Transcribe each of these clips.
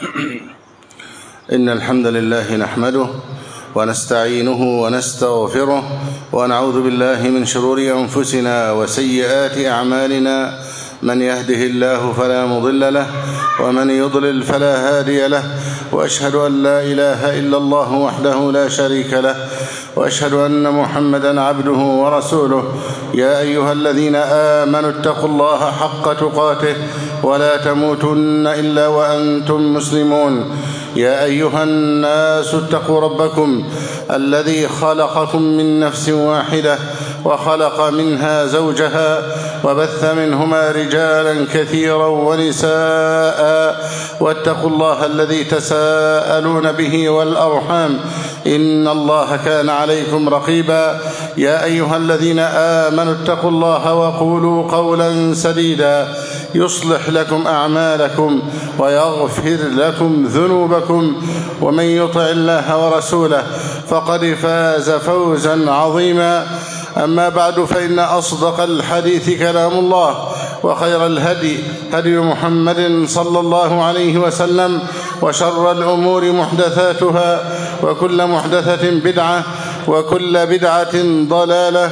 إن الحمد لله نحمده ونستعينه ونستغفره ونعوذ بالله من شرور أنفسنا وسيئات أعمالنا. من يهده الله فلا مضل له ومن يضلل فلا هادي له، وأشهد أن لا إله إلا الله وحده لا شريك له، وأشهد أن محمدا عبده ورسوله. يا أيها الذين آمنوا اتقوا الله حق تقاته ولا تموتن إلا وأنتم مسلمون. يا أيها الناس اتقوا ربكم الذي خلقكم من نفس واحدة وخلق منها زوجها وبث منهما رجالا كثيرا ونساء، واتقوا الله الذي تساءلون به والأرحام إن الله كان عليكم رقيبا. يا أيها الذين آمنوا اتقوا الله وقولوا قولا سديدا يصلح لكم أعمالكم ويغفر لكم ذنوبكم، ومن يطع الله ورسوله فقد فاز فوزا عظيما. أما بعد، فإن أصدق الحديث كلام الله، وخير الهدي هدي محمد صلى الله عليه وسلم، وشر الأمور محدثاتها، وكل محدثة بدعة، وكل بدعة ضلالة،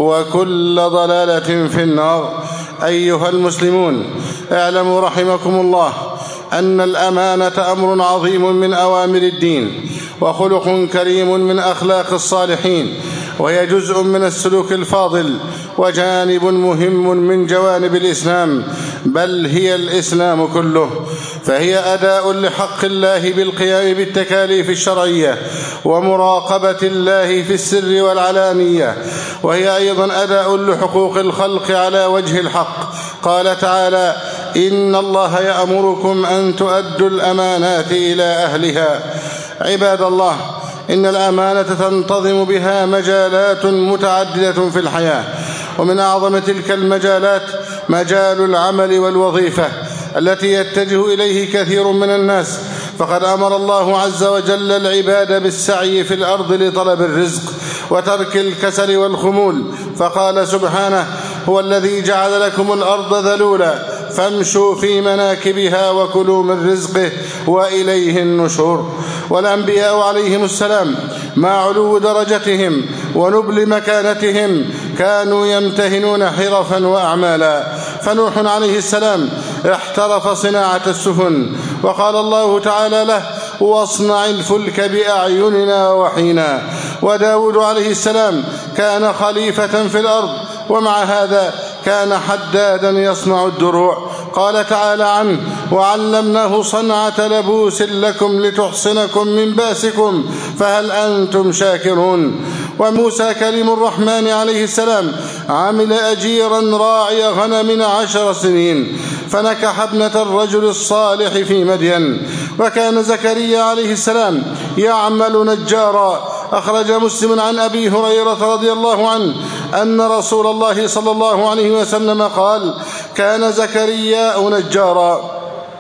وكل ضلالة في النار. أيها المسلمون، اعلموا رحمكم الله أن الأمانة أمر عظيم من أوامر الدين، وخلق كريم من أخلاق الصالحين، وهي جزء من السلوك الفاضل، وجانب مهم من جوانب الإسلام، بل هي الإسلام كله. فهي أداء لحق الله بالقيام بالتكاليف الشرعية ومراقبة الله في السر والعلانية، وهي أيضا أداء لحقوق الخلق على وجه الحق. قال تعالى: إن الله يأمركم أن تؤدوا الأمانات إلى أهلها. عباد الله، إن الأمانة تنتظم بها مجالات متعددة في الحياة، ومن أعظم تلك المجالات مجال العمل والوظيفة التي يتجه إليه كثير من الناس. فقد أمر الله عز وجل العباد بالسعي في الأرض لطلب الرزق وترك الكسل والخمول، فقال سبحانه: هو الذي جعل لكم الأرض ذلولا فامشوا في مناكبها وكلوا من رزقه وإليه النشور. والأنبياء عليهم السلام مع علو درجتهم ونبل مكانتهم كانوا يمتهنون حرفا وأعمالا. فنوح عليه السلام احترف صناعة السفن، وقال الله تعالى له: واصنع الفلك بأعيننا وحينا. وداود عليه السلام كان خليفة في الأرض، ومع هذا كان حدادا يصنع الدروع. قال تعالى عنه: وعلمناه صنعة لبوس لكم لتحصنكم من باسكم فهل أنتم شاكرون. وموسى كليم الرحمن عليه السلام عمل أجيرا راعي غنم 10 سنين، فنكح ابنة الرجل الصالح في مدين. وكان زكريا عليه السلام يعمل نجارا. أخرج مسلم عن أبي هريرة رضي الله عنه أن رسول الله صلى الله عليه وسلم قال: كان زكريا نجارا.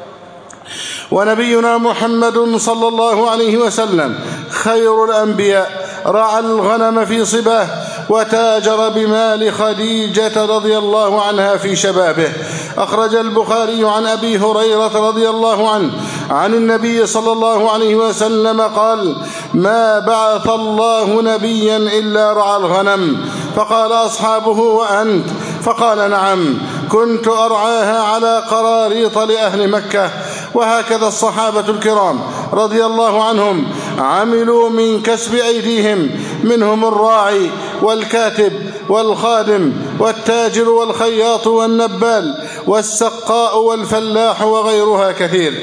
ونبينا محمد صلى الله عليه وسلم خير الأنبياء رعى الغنم في صباه، وتاجر بمال خديجة رضي الله عنها في شبابه. أخرج البخاري عن أبي هريرة رضي الله عنه عن النبي صلى الله عليه وسلم قال: ما بعث الله نبيا إلا رعى الغنم. فقال أصحابه: وأنت؟ فقال: نعم، كنت أرعاها على قراريط لأهل مكة. وهكذا الصحابة الكرام رضي الله عنهم عملوا من كسب أيديهم، منهم الراعي والكاتب والخادم والتاجر والخياط والنبال والسقاء والفلاح وغيرها كثير.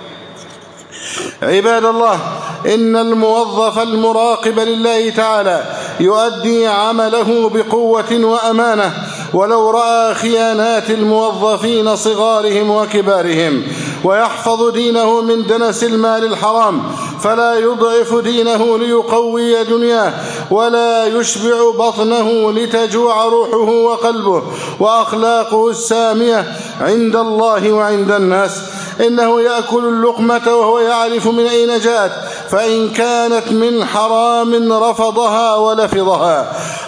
عباد الله، إن الموظف المراقب لله تعالى يؤدي عمله بقوة وأمانة، ولو رأى خيانات الموظفين صغارهم وكبارهم، ويحفظ دينه من دنس المال الحرام، فلا يضعف دينه ليقوي دنياه، ولا يشبع بطنه لتجوع روحه وقلبه وأخلاقه السامية عند الله وعند الناس. إنه يأكل اللقمة وهو يعرف من أين جاءت، فإن كانت من حرام رفضها ولفظها،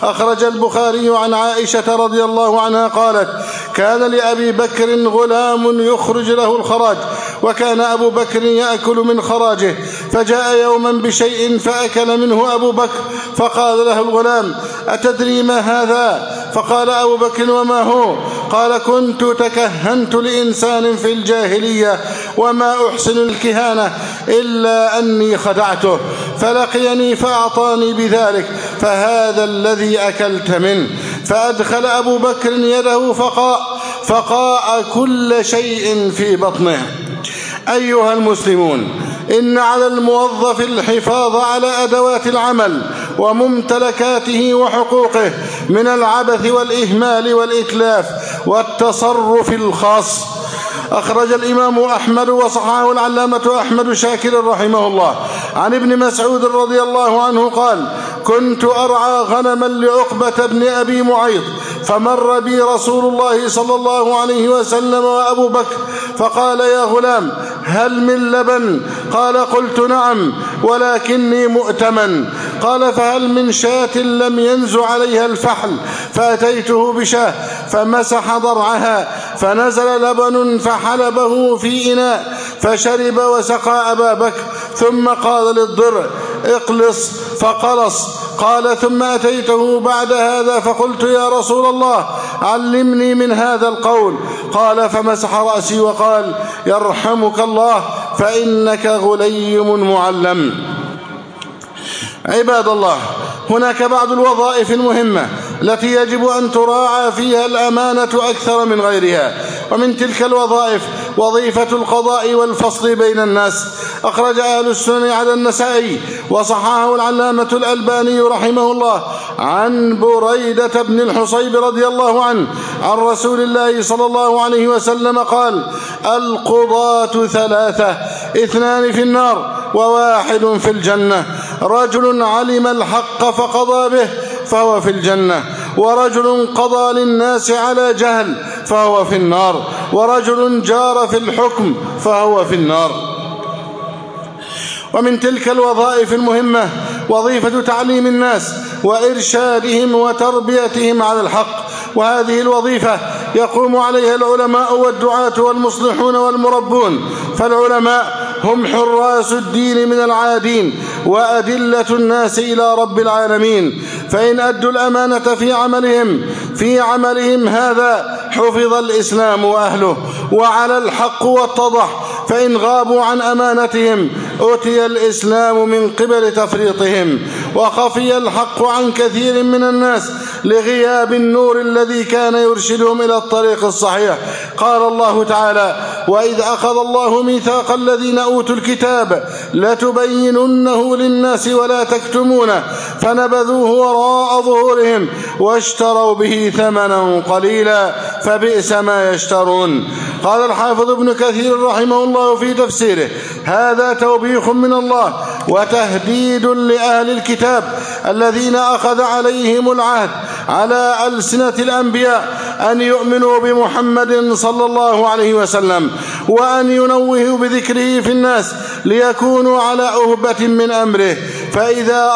أخرج البخاري عن عائشة رضي الله عنها قالت: كان لأبي بكر غلام يخرج له الخراج، وكان أبو بكر يأكل من خراجه، فجاء يوما بشيء فأكل منه أبو بكر، فقال له الغلام: أتدري ما هذا؟ فقال أبو بكر: وما هو؟ قال: كنت تكهنت لإنسان في الجاهلية وما أحسن الكهانة إلا أني خدعته، فلقيني فأعطاني بذلك، فهذا الذي أكلت منه. فأدخل أبو بكر يده فقاء كل شيء في بطنه. أيها المسلمون، إن على الموظف الحفاظ على أدوات العمل وممتلكاته وحقوقه من العبث والإهمال والإتلاف والتصرف الخاص. أخرج الإمام أحمد وصححه العلامة أحمد شاكر رحمه الله عن ابن مسعود رضي الله عنه قال: كنت أرعى غنما لعقبة بن أبي معيط، فمر بي رسول الله صلى الله عليه وسلم وأبو بكر، فقال: يا غلام، هل من لبن؟ قال: قلت: نعم، ولكني مؤتمن. قال: فهل من شاة لم ينز عليها الفحل؟ فأتيته بشاة فمسح ضرعها، فنزل لبن فحلبه في إناء فشرب وسقى أبا بكر، ثم قال للضرع: اقلص، فقلص. قال: ثم أتيته بعد هذا فقلت: يا رسول الله، علمني من هذا القول. قال: فمسح رأسي وقال: يرحمك الله، فإنك غليم معلم. عباد الله، هناك بعض الوظائف المهمة التي يجب أن تراعى فيها الأمانة أكثر من غيرها، ومن تلك الوظائف وظيفة القضاء والفصل بين الناس. أخرج أهل السنن على النسائي وصححه العلامة الألباني رحمه الله عن بريدة بن الحصيب رضي الله عنه عن رسول الله صلى الله عليه وسلم قال: القضاة ثلاثة، 2 في النار و1 في الجنة: رجل علم الحق فقضى به فهو في الجنة، ورجل قضى للناس على جهل فهو في النار، ورجل جار في الحكم فهو في النار. ومن تلك الوظائف المهمة وظيفة تعليم الناس وإرشادهم وتربيتهم على الحق، وهذه الوظيفة يقوم عليها العلماء والدعاة والمصلحون والمربون، فالعلماء هم حراس الدين من العادين وأدلة الناس إلى رب العالمين، فإن أدوا الأمانة في عملهم هذا حفظ الإسلام وأهله وعلى الحق واتضح، فإن غابوا عن أمانتهم أتي الإسلام من قبل تفريطهم، وخفي الحق عن كثير من الناس لغياب النور الذي كان يرشدهم إلى الطريق الصحيح. قال الله تعالى: وإذ أخذ الله ميثاق الذين أوتوا الكتاب لتبيننه للناس ولا تكتمونه فنبذوه وراء ظهورهم واشتروا به ثمنا قليلا فبئس ما يشترون. قال الحافظ ابن كثير رحمه الله في تفسيره: هذا توبيخ من الله وتهديد لأهل الكتاب الذين أخذ عليهم العهد على ألسنة الأنبياء أن يؤمنوا بمحمد صلى الله عليه وسلم، وأن ينوهوا بذكره في الناس ليكونوا على أهبة من أمره، فإذا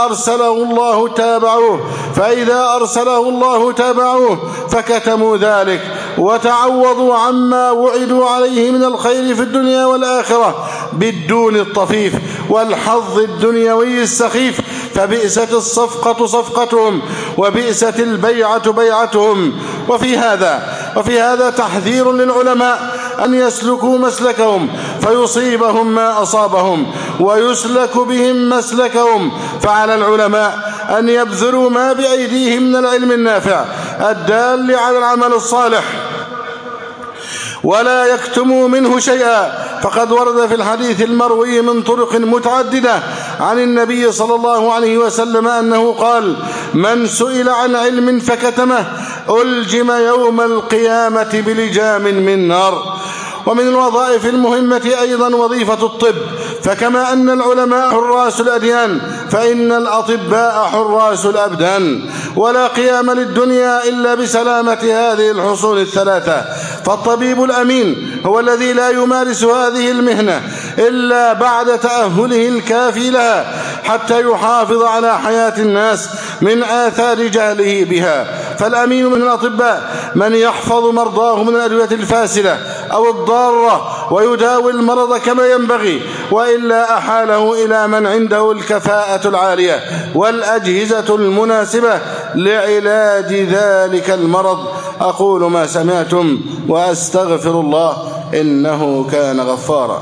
أرسله الله تابعوه فكتموا ذلك وتعوضوا عما وعدوا عليه من الخير في الدنيا والآخرة بالدون الطفيف والحظ الدنيوي السخيف، فبئست الصفقة صفقتهم وبئست البيعة بيعتهم. وفي هذا تحذير للعلماء أن يسلكوا مسلكهم فيصيبهم ما أصابهم ويسلك بهم مسلكهم، فعلى العلماء أن يبذلوا ما بأيديهم من العلم النافع الدال على العمل الصالح ولا يكتموا منه شيئا، فقد ورد في الحديث المروي من طرق متعددة عن النبي صلى الله عليه وسلم أنه قال: من سئل عن علم فكتمه ألجم يوم القيامة بلجام من نار. ومن الوظائف المهمة أيضا وظيفة الطب، فكما أن العلماء حراس الأديان فإن الأطباء حراس الأبدان، ولا قيام للدنيا إلا بسلامة هذه الحصول الثلاثة، فالطبيب الأمين هو الذي لا يمارس هذه المهنة إلا بعد تأهله الكافي لها حتى يحافظ على حياة الناس من آثار جهله بها. فالأمين من الأطباء من يحفظ مرضاه من الأدوية الفاسدة أو الضارة ويداوي المرض كما ينبغي، وإلا أحاله إلى من عنده الكفاءة العالية والأجهزة المناسبة لعلاج ذلك المرض. أقول ما سمعتم وأستغفر الله إنه كان غفارا.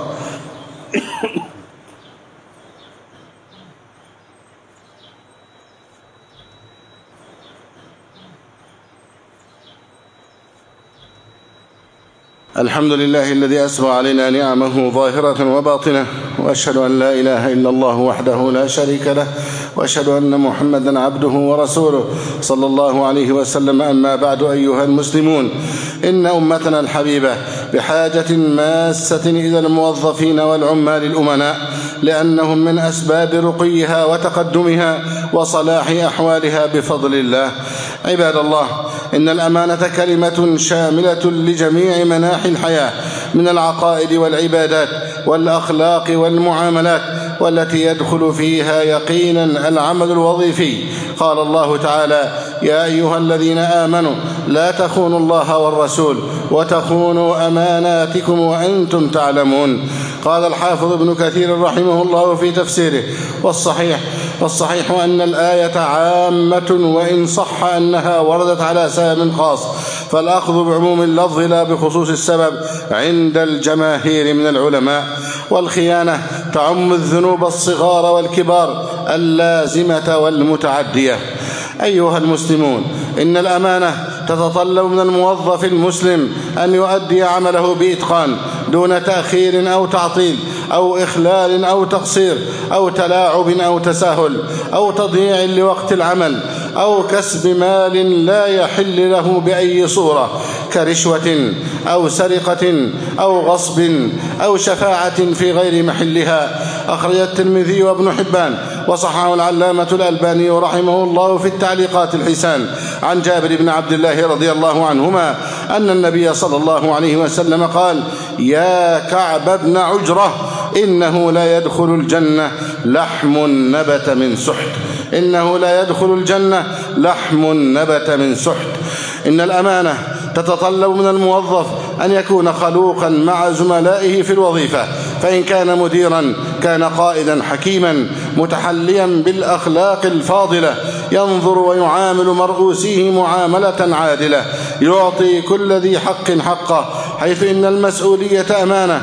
الحمد لله الذي أسبغ علينا نعمه ظاهرة وباطنة، وأشهد أن لا إله إلا الله وحده لا شريك له، وأشهد أن محمدا عبده ورسوله صلى الله عليه وسلم. أما بعد أيها المسلمون، إن أمتنا الحبيبة بحاجة ماسة إلى الموظفين والعمال الأمناء، لأنهم من أسباب رقيها وتقدمها وصلاح أحوالها بفضل الله. عباد الله، إن الأمانة كلمة شاملة لجميع مناحي الحياة من العقائد والعبادات والأخلاق والمعاملات، والتي يدخل فيها يقينا العمل الوظيفي. قال الله تعالى: يا أيها الذين آمنوا لا تخونوا الله والرسول وتخونوا أماناتكم وأنتم تعلمون. قال الحافظ ابن كثير رحمه الله في تفسيره: والصحيح أن الآية عامة، وإن صح أنها وردت على سبب خاص، فالأخذ بعموم اللفظ لا بخصوص السبب عند الجماهير من العلماء. والخيانة تعم الذنوب الصغار والكبار اللازمة والمتعدية. أيها المسلمون، إن الأمانة تتطلب من الموظف المسلم أن يؤدي عمله بإتقان دون تأخير أو تعطيل أو إخلال أو تقصير أو تلاعب أو تساهل أو تضييع لوقت العمل أو كسب مال لا يحل له بأي صورة، كرشوة أو سرقة أو غصب أو شفاعة في غير محلها. أخرج الترمذي وابن حبان وصححه العلامة الألباني رحمه الله في التعليقات الحسان عن جابر بن عبد الله رضي الله عنهما أن النبي صلى الله عليه وسلم قال: يا كعب بن عجرة، إنه لا يدخل الجنة لحم نبت من سحت. إنه لا يدخل الجنة لحم نبت من سحت. إن الأمانة تتطلب من الموظف أن يكون خلوقا مع زملائه في الوظيفة، فإن كان مديرا كان قائدا حكيما متحليا بالأخلاق الفاضلة، ينظر ويعامل مرؤوسيه معاملة عادلة، يعطي كل ذي حق حقه، حيث إن المسؤولية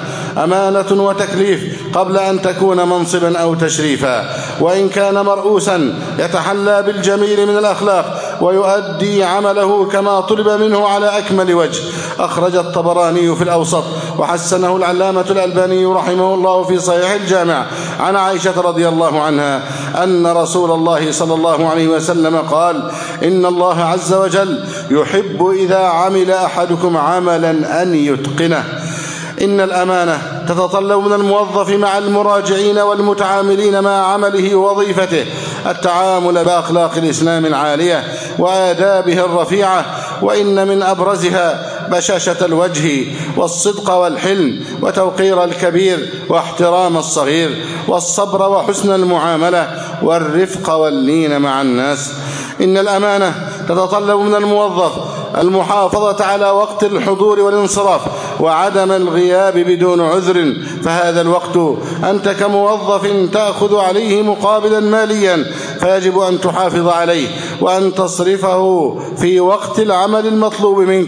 أمانة وتكليف قبل أن تكون منصبا أو تشريفا. وإن كان مرؤوسا يتحلى بالجميل من الأخلاق ويؤدي عمله كما طلب منه على أكمل وجه. أخرج الطبراني في الأوسط وحسنه العلامة الألباني رحمه الله في صحيح الجامع عن عائشة رضي الله عنها أن رسول الله صلى الله عليه وسلم قال: إن الله عز وجل يحب إذا عمل أحدكم عملا أن يتقنه. إن الأمانة تتطلب من الموظف مع المراجعين والمتعاملين مع عمله ووظيفته التعامل بأخلاق الإسلام العالية وآدابه الرفيعة، وإن من أبرزها بشاشة الوجه والصدق والحلم وتوقير الكبير واحترام الصغير والصبر وحسن المعاملة والرفق واللين مع الناس. إن الأمانة تتطلب من الموظف المحافظة على وقت الحضور والانصراف وعدم الغياب بدون عذر، فهذا الوقت أنت كموظف تأخذ عليه مقابلا ماليا، فيجب أن تحافظ عليه وأن تصرفه في وقت العمل المطلوب منك،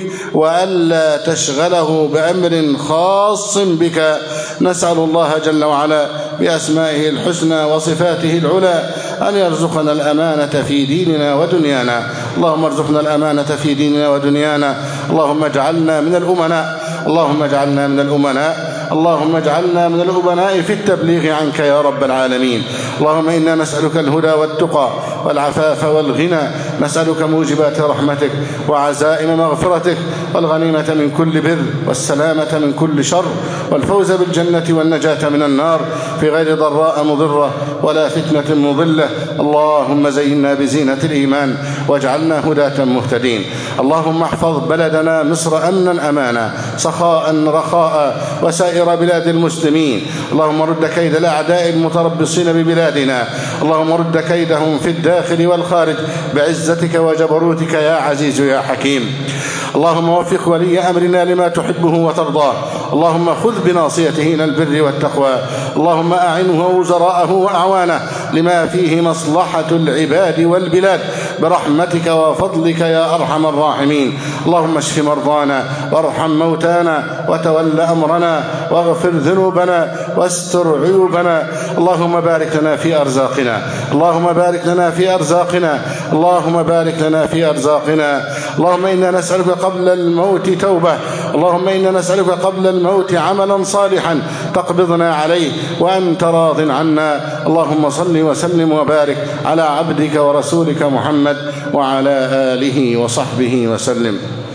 وألا تشغله بأمر خاص بك. نسأل الله جل وعلا بأسمائه الحسنى وصفاته العلى أن يرزقنا الأمانة في ديننا ودنيانا. اللهم ارزقنا الأمانة في ديننا ودنيانا. اللهم اجعلنا من الأمناء، اللهم اجعلنا من الأمناء، اللهم اجعلنا من الأمناء في التبليغ عنك يا رب العالمين. اللهم إنا نسألك الهدى والتقى والعفاف والغنى، نسألك موجبات رحمتك وعزائم مغفرتك والغنيمة من كل بر والسلامة من كل شر والفوز بالجنة والنجاة من النار في غير ضراء مضرة ولا فتنة مضلة. اللهم زينا بزينة الإيمان واجعلنا هداة مهتدين. اللهم احفظ بلدنا مصر أمنا أمانا، سخاء رخاء وسائر بلاد المسلمين. اللهم رد كيد الأعداء المتربصين ببلادنا، اللهم رد كيدهم في الداخل والخارج بعزتك وجبروتك يا عزيز يا حكيم. اللهم وفق ولي أمرنا لما تحبه وترضاه، اللهم خذ بناصيته إلى البر والتقوى، اللهم أعنه ووزراءه وأعوانه لما فيه مصلحة العباد والبلاد برحمتك وفضلك يا أرحم الراحمين. اللهم اشف مرضانا وارحم موتانا وتول أمرنا واغفر ذنوبنا واستر عيوبنا. اللهم بارك لنا في أرزاقنا، اللهم بارك لنا في أرزاقنا، اللهم بارك لنا في أرزاقنا. اللهم إنا نسألك قبل الموت توبة، اللهم إنا نسألك قبل الموت عملا صالحا تقبضنا عليه وأنت راض عنا. اللهم صل وسلم وبارك على عبدك ورسولك محمد وعلى آله وصحبه وسلم.